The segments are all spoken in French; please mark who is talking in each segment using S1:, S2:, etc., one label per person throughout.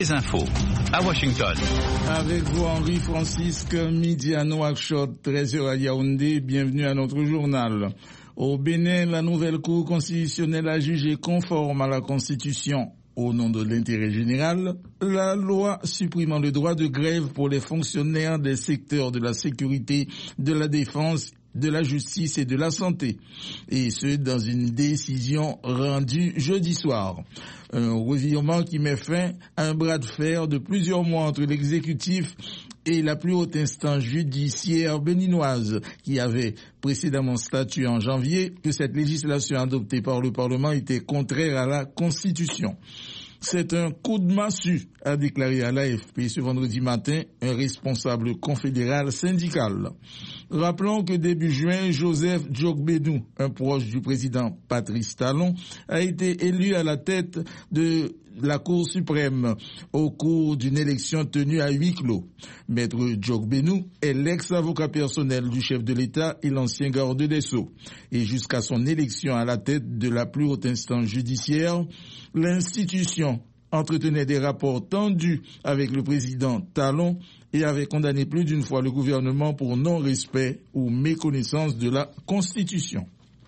S1: Les infos à Washington.
S2: Avec vous, Henri-Francisque, midi à Nouakchott, 13h à Yaoundé. Bienvenue à notre journal. Au Bénin, la nouvelle Cour constitutionnelle a jugé conforme à la Constitution. Au nom de l'intérêt général, la loi supprimant le droit de grève pour les fonctionnaires des secteurs de la sécurité, de la défense, de la justice et de la santé. Et ce, dans une décision rendue jeudi soir. Un revirement qui met fin à un bras de fer de plusieurs mois entre l'exécutif et la plus haute instance judiciaire béninoise qui avait précédemment statué en janvier que cette législation adoptée par le Parlement était contraire à la Constitution. C'est un coup de massue, a déclaré à l'AFP ce vendredi matin un responsable confédéral syndical. Rappelons que début juin, Joseph Djogbedou, un proche du président Patrice Talon, a été élu à la tête de la Cour suprême au cours d'une élection tenue à huis clos. Maître Djogbedou est l'ex-avocat personnel du chef de l'État et l'ancien garde des Sceaux. Et jusqu'à son élection à la tête de la plus haute instance judiciaire, l'institution entretenait des rapports tendus avec le président Talon et avait condamné plus d'une fois le gouvernement pour non-respect ou méconnaissance de la Constitution.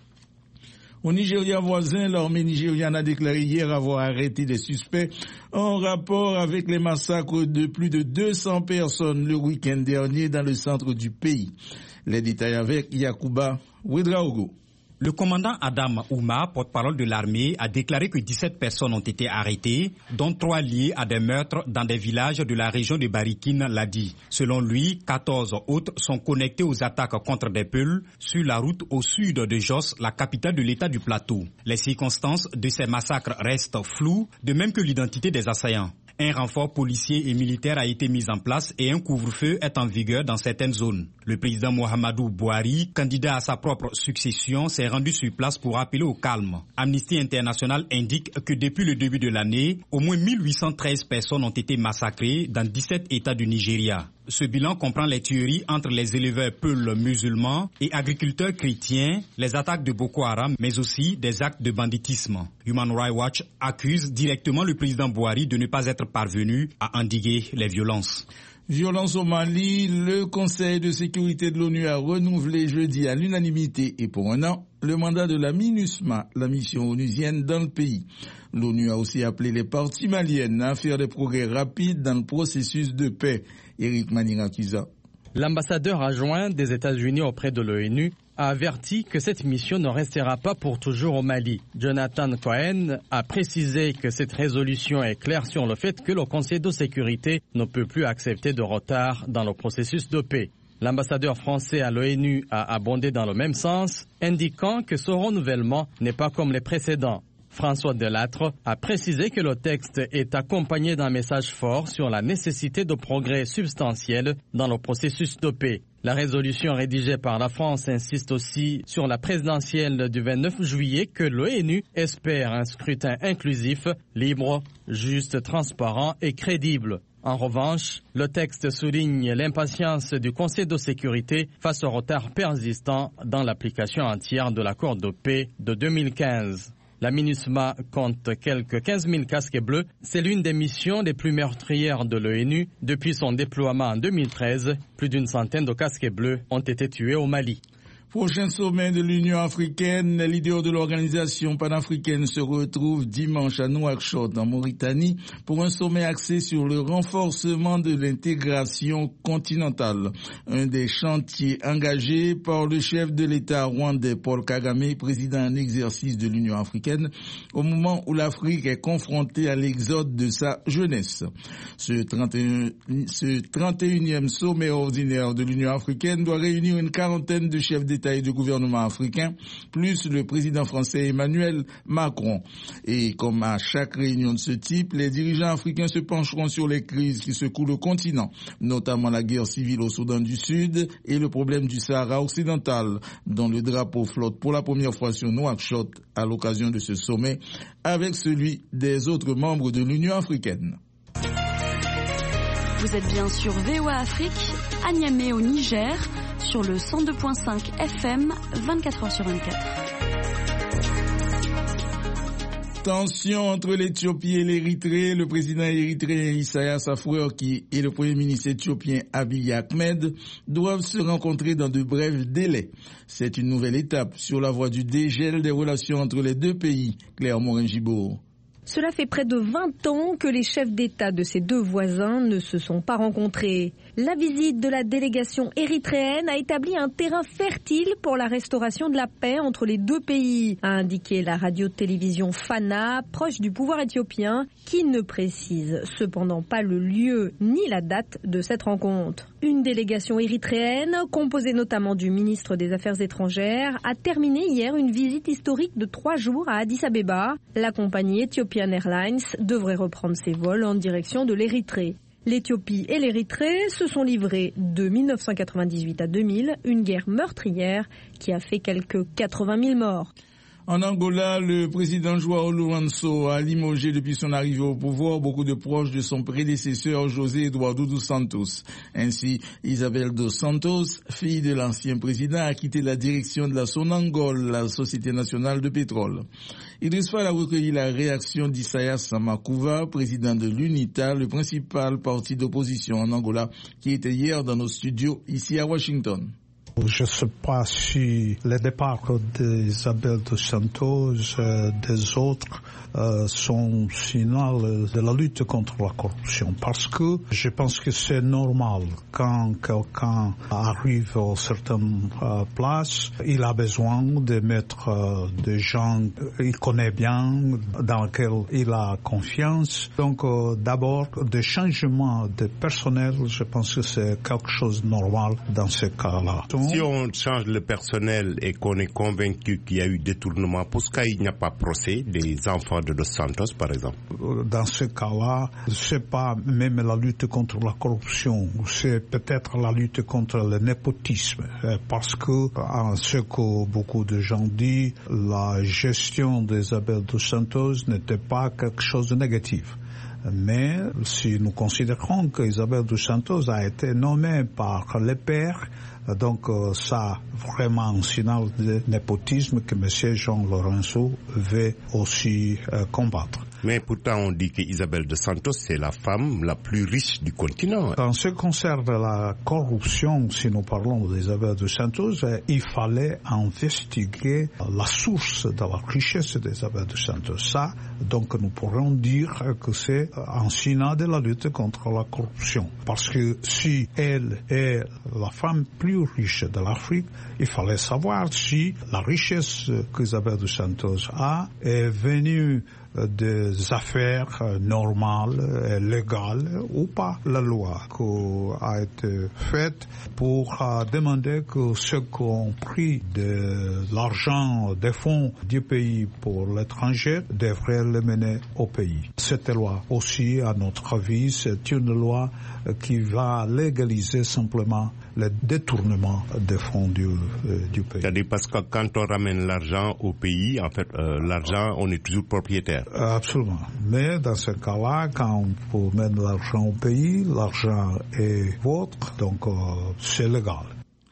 S2: Au Nigeria voisin, l'armée nigériane a déclaré hier avoir arrêté des suspects en rapport avec les massacres de plus de 200 personnes le week-end dernier dans le centre du pays. Les détails avec Yacouba Ouedraogo.
S3: Le commandant Adam Ouma, porte-parole de l'armée, a déclaré que 17 personnes ont été arrêtées, dont 3 liées à des meurtres dans des villages de la région de Barikine, l'a dit. Selon lui, 14 autres sont connectés aux attaques contre des Peuls sur la route au sud de Jos, la capitale de l'État du Plateau. Les circonstances de ces massacres restent floues, de même que l'identité des assaillants. Un renfort policier et militaire a été mis en place et un couvre-feu est en vigueur dans certaines zones. Le président Muhammadu Buhari, candidat à sa propre succession, s'est rendu sur place pour appeler au calme. Amnesty International indique que depuis le début de l'année, au moins 1813 personnes ont été massacrées dans 17 États du Nigeria. Ce bilan comprend les tueries entre les éleveurs peuls musulmans et agriculteurs chrétiens, les attaques de Boko Haram, mais aussi des actes de banditisme. Human Rights Watch accuse directement le président Buhari de ne pas être parvenu à endiguer les violences.
S2: Violence au Mali, le Conseil de sécurité de l'ONU a renouvelé jeudi à l'unanimité et pour un an le mandat de la MINUSMA, la mission onusienne dans le pays. L'ONU a aussi appelé les parties maliennes à faire des progrès rapides dans le processus de paix. Eric Manirakiza.
S4: L'ambassadeur adjoint des États-Unis auprès de l'ONU a averti que cette mission ne restera pas pour toujours au Mali. Jonathan Cohen a précisé que cette résolution est claire sur le fait que le Conseil de sécurité ne peut plus accepter de retard dans le processus de paix. L'ambassadeur français à l'ONU a abondé dans le même sens, indiquant que ce renouvellement n'est pas comme les précédents. François Delattre a précisé que le texte est accompagné d'un message fort sur la nécessité de progrès substantiels dans le processus de paix. La résolution rédigée par la France insiste aussi sur la présidentielle du 29 juillet que l'ONU espère un scrutin inclusif, libre, juste, transparent et crédible. En revanche, le texte souligne l'impatience du Conseil de sécurité face au retard persistant dans l'application entière de l'accord de paix de 2015. La MINUSMA compte quelques 15 000 casques bleus. C'est l'une des missions les plus meurtrières de l'ONU. Depuis son déploiement en 2013, plus d'une centaine de casques bleus ont été tués au Mali.
S2: Prochain sommet de l'Union africaine, les leaders de l'organisation panafricaine se retrouvent dimanche à Nouakchott, en Mauritanie, pour un sommet axé sur le renforcement de l'intégration continentale. Un des chantiers engagés par le chef de l'État rwandais Paul Kagame, président en exercice de l'Union africaine, au moment où l'Afrique est confrontée à l'exode de sa jeunesse. Ce 31e sommet ordinaire de l'Union africaine doit réunir une quarantaine de chefs d'État et de gouvernement africain, plus le président français Emmanuel Macron. Et comme à chaque réunion de ce type, les dirigeants africains se pencheront sur les crises qui secouent le continent, notamment la guerre civile au Soudan du Sud et le problème du Sahara occidental, dont le drapeau flotte pour la première fois sur Nouakchott à l'occasion de ce sommet, avec celui des autres membres de l'Union africaine.
S5: Vous êtes bien sur VOA Afrique, à Niamey au Niger, sur le 102.5 FM, 24h sur 24.
S2: Tension entre l'Éthiopie et l'Érythrée. Le président érythréen Isaias Afwerki et le premier ministre éthiopien Abiy Ahmed doivent se rencontrer dans de brefs délais. C'est une nouvelle étape sur la voie du dégel des relations entre les deux pays. Claire Morin-Gibault.
S6: Cela fait près de 20 ans que les chefs d'État de ces deux voisins ne se sont pas rencontrés. La visite de la délégation érythréenne a établi un terrain fertile pour la restauration de la paix entre les deux pays, a indiqué la radio-télévision Fana, proche du pouvoir éthiopien, qui ne précise cependant pas le lieu ni la date de cette rencontre. Une délégation érythréenne, composée notamment du ministre des Affaires étrangères, a terminé hier une visite historique de 3 jours à Addis Abeba. La compagnie Ethiopian Airlines devrait reprendre ses vols en direction de l'Érythrée. L'Éthiopie et l'Érythrée se sont livrés de 1998 à 2000, une guerre meurtrière qui a fait quelques 80 000 morts.
S2: En Angola, le président João Lourenço a limogé depuis son arrivée au pouvoir beaucoup de proches de son prédécesseur José Eduardo dos Santos. Ainsi, Isabel dos Santos, fille de l'ancien président, a quitté la direction de la Sonangol, la Société nationale de pétrole. Idriss Fall a recueilli la réaction d'Isaias Samakuva, président de l'UNITA, le principal parti d'opposition en Angola, qui était hier dans nos studios ici à Washington.
S7: Je ne sais pas si le départ d'Isabel dos Santos des autres sont signal de la lutte contre la corruption, parce que je pense que c'est normal quand quelqu'un arrive à certaines places, il a besoin de mettre des gens qu'il connaît bien, dans lesquels il a confiance. Donc d'abord, des changements de personnel, je pense que c'est quelque chose de normal dans ce cas-là.
S8: Si on change le personnel et qu'on est convaincu qu'il y a eu détournement, pourquoi il n'y a pas procès des enfants de Dos Santos, par exemple?
S7: Dans ce cas-là, c'est pas même la lutte contre la corruption, c'est peut-être la lutte contre le népotisme, parce que, en ce que beaucoup de gens disent, la gestion d'Isabel dos Santos n'était pas quelque chose de négatif. Mais si nous considérons qu'Isabel dos Santos a été nommée par les pères, donc ça vraiment un signal de népotisme que M. João Lourenço veut aussi combattre.
S8: Mais pourtant on dit qu'Isabel dos Santos c'est la femme la plus riche du continent.
S7: En ce qui concerne la corruption, si nous parlons d'Isabel dos Santos, il fallait investiguer la source de la richesse d'Isabel dos Santos. Ça, donc nous pourrions dire que c'est un signal de la lutte contre la corruption. Parce que si elle est la femme plus riche de l'Afrique, il fallait savoir si la richesse qu'Isabel dos Santos a est venue des affaires normales et légales ou pas. La loi qui a été faite pour demander que ceux qui ont pris de l'argent des fonds du pays pour l'étranger devraient le mener au pays. Cette loi aussi, à notre avis, c'est une loi qui va légaliser simplement le détournement des fonds du pays.
S8: C'est-à-dire parce que quand on ramène l'argent au pays, en fait, l'argent, on est toujours propriétaire.
S7: Absolument. Mais dans ce cas-là, quand on mène l'argent au pays, l'argent est vôtre, donc c'est légal.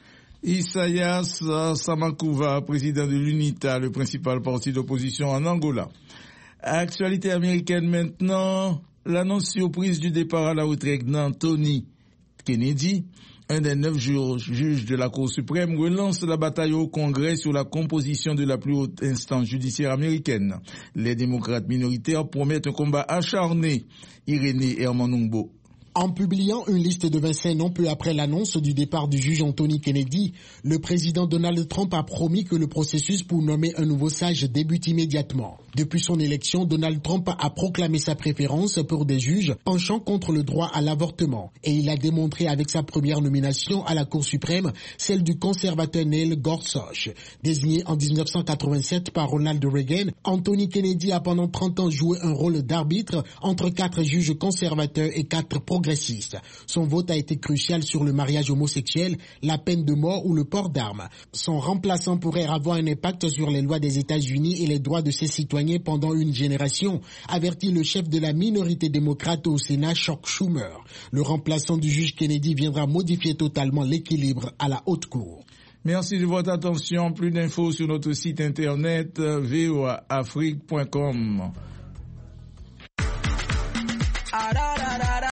S2: Isaias Samakuva, président de l'UNITA, le principal parti d'opposition en Angola. Actualité américaine maintenant, l'annonce surprise du départ à la retraite d'Anthony Kennedy. Un des 9 juges de la Cour suprême relance la bataille au Congrès sur la composition de la plus haute instance judiciaire américaine. Les démocrates minoritaires promettent un combat acharné. Irénée Hermanungbo.
S9: En publiant une liste de 25 noms peu après l'annonce du départ du juge Anthony Kennedy, le président Donald Trump a promis que le processus pour nommer un nouveau sage débute immédiatement. Depuis son élection, Donald Trump a proclamé sa préférence pour des juges penchant contre le droit à l'avortement. Et il a démontré avec sa première nomination à la Cour suprême, celle du conservateur Neil Gorsuch. Désigné en 1987 par Ronald Reagan, Anthony Kennedy a pendant 30 ans joué un rôle d'arbitre entre 4 juges conservateurs et 4 progressiste. Son vote a été crucial sur le mariage homosexuel, la peine de mort ou le port d'armes. Son remplaçant pourrait avoir un impact sur les lois des États-Unis et les droits de ses citoyens pendant une génération, avertit le chef de la minorité démocrate au Sénat, Chuck Schumer. Le remplaçant du juge Kennedy viendra modifier totalement l'équilibre à la haute cour.
S2: Merci de votre attention. Plus d'infos sur notre site internet voaafrique.com.